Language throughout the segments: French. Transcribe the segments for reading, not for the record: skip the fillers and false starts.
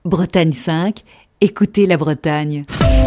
Bretagne 5, écoutez la Bretagne.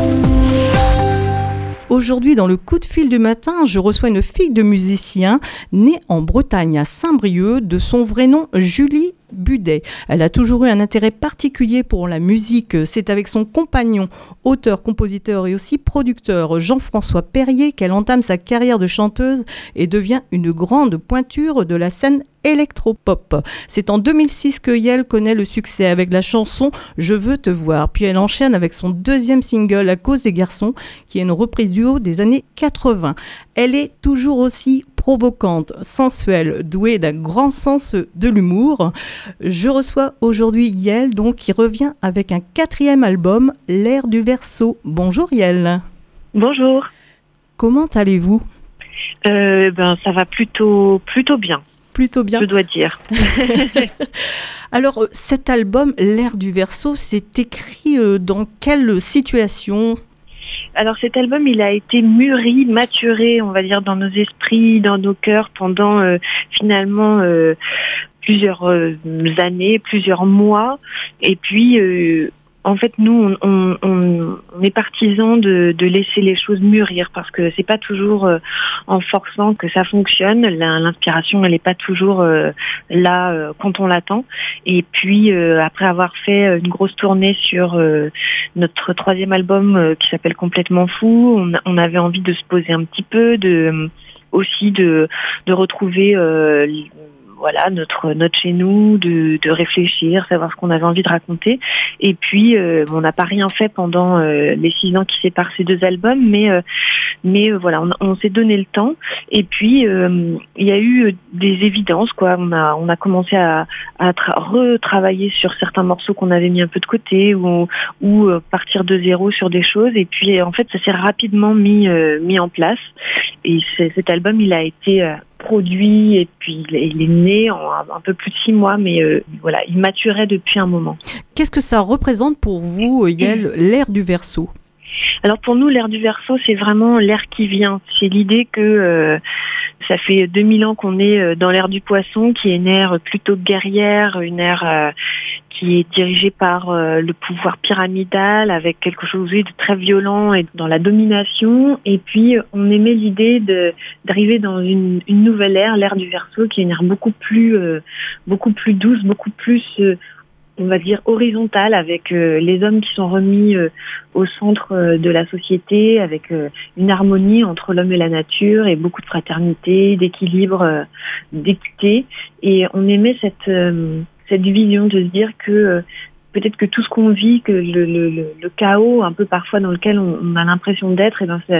Aujourd'hui, dans le coup de fil du matin, je reçois une fille de musicien née en Bretagne à Saint-Brieuc, de son vrai nom Julie Budet. Elle a toujours eu un intérêt particulier pour la musique. C'est avec son compagnon, auteur, compositeur et aussi producteur Jean-François Perrier qu'elle entame sa carrière de chanteuse et devient une grande pointure de la scène électropop. C'est en 2006 que Yael connaît le succès avec la chanson « Je veux te voir ». Puis elle enchaîne avec son deuxième single « À cause des garçons » qui est une reprise duo des années 80. Elle est toujours aussi provocante, sensuelle, douée d'un grand sens de l'humour. Je reçois aujourd'hui Yael, donc, qui revient avec un 4e album, L'air du Verseau. Bonjour Yael. Bonjour. Comment allez-vous ? Ça va plutôt bien. Plutôt bien. Je dois dire. Alors, cet album, L'air du Verseau, c'est écrit dans quelle situation ? Alors cet album, il a été mûri, maturé, on va dire, dans nos esprits, dans nos cœurs pendant finalement plusieurs années, plusieurs mois. Et puis, en fait, nous, on est partisans de laisser les choses mûrir parce que c'est pas toujours en forçant que ça fonctionne. L'inspiration, elle est pas toujours là quand on l'attend. Et puis, après avoir fait une grosse tournée sur notre 3e album qui s'appelle Complètement Fou, on avait envie de se poser un petit peu, aussi de retrouver notre chez nous, de réfléchir, savoir ce qu'on avait envie de raconter. Et puis, on n'a pas rien fait pendant les 6 ans qui séparent ces 2 albums, mais voilà, on s'est donné le temps. Et puis, il y a eu des évidences, quoi. On a commencé à retravailler sur certains morceaux qu'on avait mis un peu de côté ou partir de zéro sur des choses. Et puis, en fait, ça s'est rapidement mis en place. Et cet album, il a été produit et puis il est né en un peu plus de 6 mois, mais voilà, il maturait depuis un moment. Qu'est-ce que ça représente pour vous, Yael, l'air du Verseau ? Alors pour nous, l'air du Verseau, c'est vraiment l'air qui vient. C'est l'idée que ça fait 2000 ans qu'on est dans l'ère du poisson, qui est une ère plutôt guerrière, une ère qui est dirigée par le pouvoir pyramidal, avec quelque chose de très violent et dans la domination. Et puis, on aimait l'idée d'arriver dans une nouvelle ère, l'ère du Verseau, qui est une ère beaucoup plus douce, beaucoup plus on va dire horizontale, avec les hommes qui sont remis au centre de la société, avec une harmonie entre l'homme et la nature et beaucoup de fraternité, d'équilibre, d'équité. Et on aimait cette vision de se dire que peut-être que tout ce qu'on vit, que le chaos un peu parfois dans lequel on a l'impression d'être,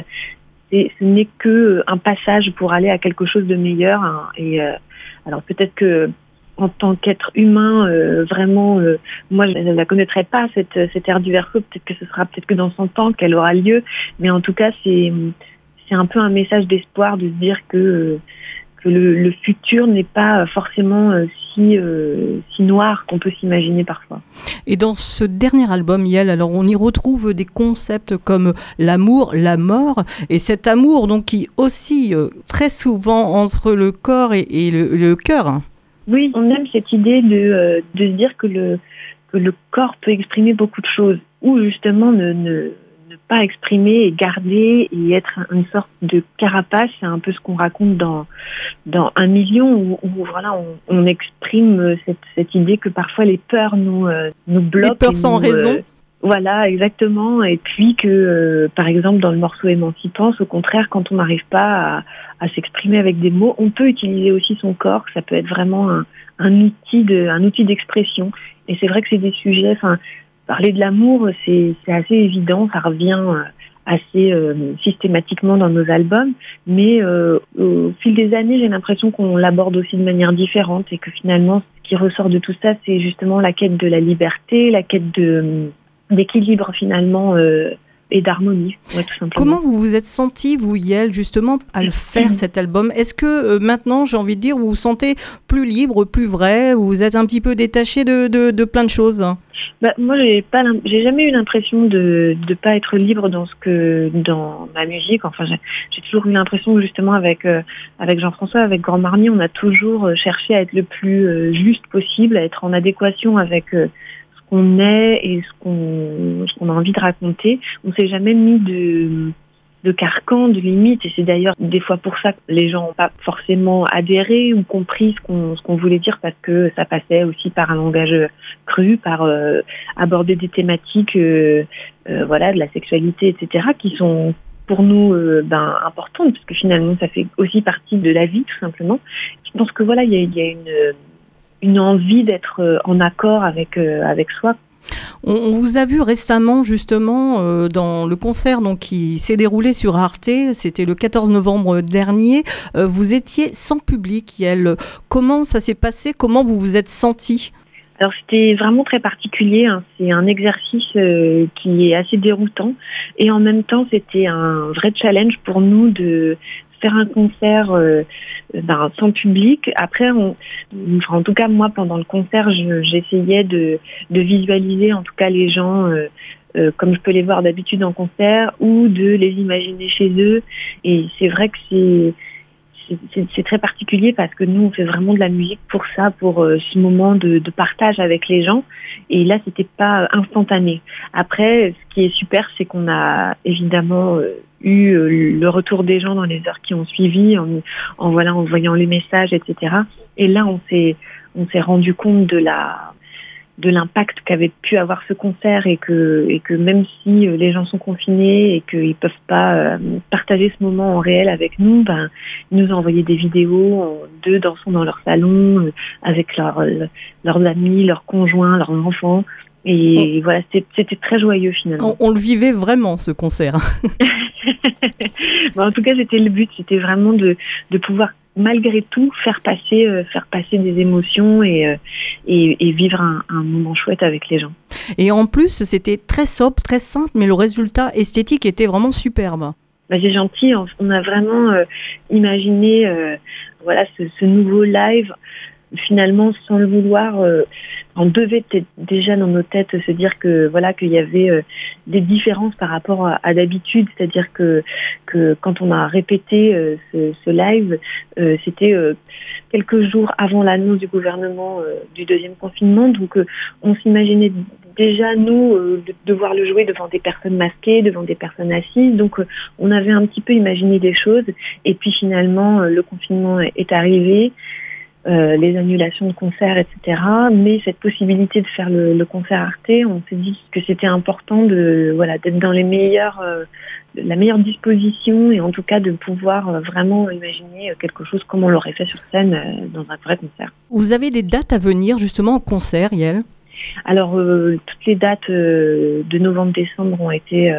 ce n'est que un passage pour aller à quelque chose de meilleur. Hein. Et alors peut-être que en tant qu'être humain, vraiment, moi je ne la connaîtrais pas, cette ère du Verseau. Peut-être que ce sera que dans 100 ans qu'elle aura lieu. Mais en tout cas, c'est un peu un message d'espoir de se dire que le futur n'est pas forcément si noir qu'on peut s'imaginer parfois. Et dans ce dernier album, Yael, alors on y retrouve des concepts comme l'amour, la mort, et cet amour donc qui oscille très souvent entre le corps et le cœur. Oui, on aime cette idée de se dire que le corps peut exprimer beaucoup de choses, ou justement ne pas exprimer et garder et être une sorte de carapace. C'est un peu ce qu'on raconte dans 1 million, où voilà, on exprime cette idée que parfois les peurs nous bloquent. Les peurs sans raison. Voilà, exactement. Et puis que, par exemple, dans le morceau Émancipance, au contraire, quand on n'arrive pas à s'exprimer avec des mots, on peut utiliser aussi son corps. Ça peut être vraiment un outil d'expression. Et c'est vrai que c'est des sujets. Parler de l'amour, c'est assez évident. Ça revient assez systématiquement dans nos albums. Mais au fil des années, j'ai l'impression qu'on l'aborde aussi de manière différente et que finalement, ce qui ressort de tout ça, c'est justement la quête de la liberté, la quête d'équilibre finalement et d'harmonie, tout simplement. Comment vous vous êtes sentie, vous, Yael, justement, à le faire, cet album ? Est-ce que maintenant, j'ai envie de dire, vous vous sentez plus libre, plus vrai, vous êtes un petit peu détaché de plein de choses ? Moi, j'ai jamais eu l'impression de pas être libre dans ma musique. Enfin, j'ai toujours eu l'impression que justement avec Jean-François, avec Grand Marnier, on a toujours cherché à être le plus juste possible, à être en adéquation avec qu'on est et ce qu'on a envie de raconter. On s'est jamais mis de carcan, de limite, et c'est d'ailleurs des fois pour ça que les gens n'ont pas forcément adhéré ou compris ce qu'on voulait dire, parce que ça passait aussi par un langage cru, par aborder des thématiques voilà, de la sexualité, etc., qui sont pour nous importantes, parce que finalement ça fait aussi partie de la vie, tout simplement. Je pense que voilà, il y a une envie d'être en accord avec soi. On vous a vu récemment justement dans le concert donc, qui s'est déroulé sur Arte, c'était le 14 novembre dernier. Vous étiez sans public, Yael. Comment ça s'est passé? Comment vous vous êtes sentie? Alors c'était vraiment très particulier, hein. C'est un exercice qui est assez déroutant et en même temps c'était un vrai challenge pour nous de faire un concert sans public. Après, en tout cas moi pendant le concert, j'essayais de visualiser en tout cas les gens comme je peux les voir d'habitude en concert, ou de les imaginer chez eux. Et c'est vrai que c'est très particulier parce que nous on fait vraiment de la musique pour ça, pour ce moment de partage avec les gens, et là c'était pas instantané. Après, ce qui est super, c'est qu'on a évidemment eu le retour des gens dans les heures qui ont suivi, en voyant les messages, etc. Et là on s'est rendu compte de l'impact qu'avait pu avoir ce concert, et que même si les gens sont confinés et qu'ils peuvent pas partager ce moment en réel avec nous, ils nous ont envoyé des vidéos d'eux dansant dans leur salon avec leurs amis, leurs conjoints, leurs enfants. Et voilà, c'était très joyeux finalement. On le vivait vraiment, ce concert. En tout cas, c'était le but, c'était vraiment de pouvoir malgré tout faire passer des émotions et vivre un moment chouette avec les gens. Et en plus, c'était très sobre, très simple, mais le résultat esthétique était vraiment superbe. C'est gentil, on a vraiment imaginé ce nouveau live, finalement sans le vouloir. On devait déjà dans nos têtes se dire que qu'il y avait des différences par rapport à d'habitude, c'est-à-dire que quand on a répété ce live, c'était quelques jours avant l'annonce du gouvernement du deuxième confinement, donc on s'imaginait déjà nous devoir le jouer devant des personnes masquées, devant des personnes assises, donc on avait un petit peu imaginé des choses, et puis finalement le confinement est arrivé. Les annulations de concerts, etc. Mais cette possibilité de faire le concert Arte, on s'est dit que c'était important d'être dans la meilleure disposition, et en tout cas de pouvoir vraiment imaginer quelque chose comme on l'aurait fait sur scène dans un vrai concert. Vous avez des dates à venir justement en concert, Yael? Alors toutes les dates de novembre-décembre ont été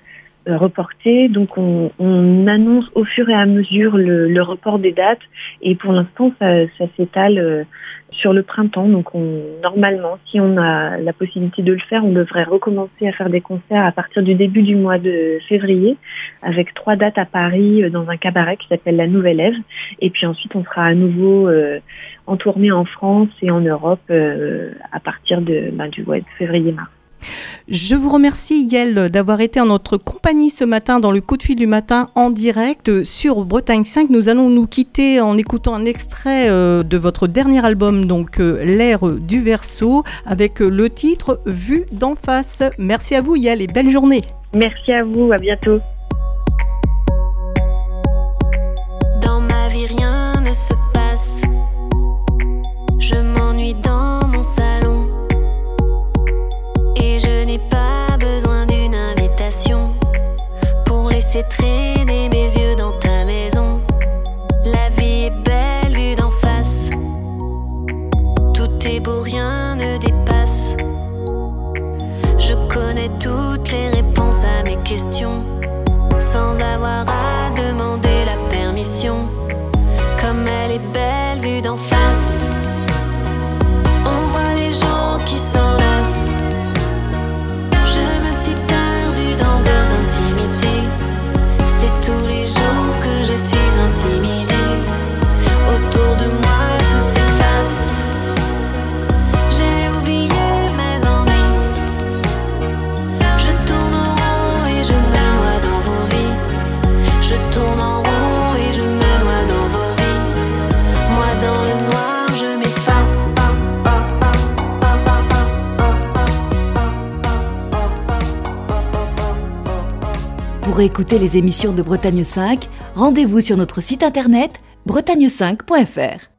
reporté, donc on annonce au fur et à mesure le report des dates, et pour l'instant ça s'étale sur le printemps, donc normalement si on a la possibilité de le faire, on devrait recommencer à faire des concerts à partir du début du mois de février, avec 3 dates à Paris dans un cabaret qui s'appelle La Nouvelle Ève, et puis ensuite on sera à nouveau en tournée en France et en Europe à partir du février-mars. Je vous remercie, Yael, d'avoir été en notre compagnie ce matin dans le coup de fil du matin en direct sur Bretagne 5. Nous allons nous quitter en écoutant un extrait de votre dernier album, donc L'air du Verseau, avec le titre Vue d'en face. Merci à vous, Yael, et belle journée. Merci à vous, à bientôt. Dans ma vie, rien ne se passe. Je m'ennuie dans mon salon. Laisser traîner mes yeux dans ta maison. La vie est belle vue d'en face. Tout est beau, rien ne dépasse. Je connais toutes les réponses à mes questions, sans avoir à demander la permission. Comme elle est belle vue d'en face. On voit les gens qui s'enlacent. Je me suis perdue dans leurs intimités. C'est tous les jours que je suis intimidée. Autour de moi tout s'efface. J'ai oublié mes ennuis. Je tourne en rond et je me noie dans vos vies. Je Pour écouter les émissions de Bretagne 5, rendez-vous sur notre site internet bretagne5.fr.